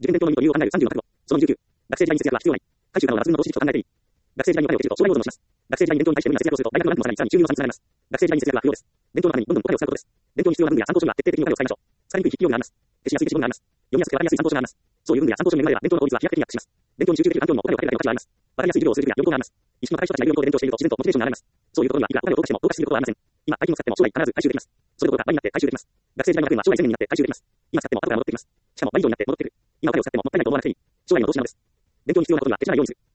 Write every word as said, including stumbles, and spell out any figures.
受験勉強の意と理由を考えるさんじゅうの覚悟。そのにじゅうきゅう。学生時代に節約は必要ない。回収可能な普通の投資術と考えていい。学生時代にお金を落ちると将来を保存します。学生時代に勉強に対して無理な節約をすると大学のランクもさらにさらに収入はさらにつながります。学生時代に節約は不要です。勉強のためにどんどんお金を使うことです。勉強に必要な文具や参考書には徹底的にお金を使いましょう。使いにくい筆記用具があります。消しやすい消しゴムがあります。読みやすくてわかりやすい参考書があります。そういう文具や参考書に恵まれれば勉強の効率は飛躍的にアップします。勉強に集中できる環境にもお金をかけるだけの価値があります。わかりやすい授業をするや予備校があります。意識の高い人たちがいる勉強をしていると自然とモチベーションが上がります。そういうところにはいくらお金を投下しても投下しすぎることはありません。今、大金を使っても将来必ず回収できます。それどころか倍になって回収できます。学生時代の額は将来せんねんになって回収できます。今使っても後から戻ってきます。しかも倍以上になって戻ってくる。今お金を使ってももったいないと思わなくていい。将来の投資なのです。勉強に必要なことにはケチらないようにする。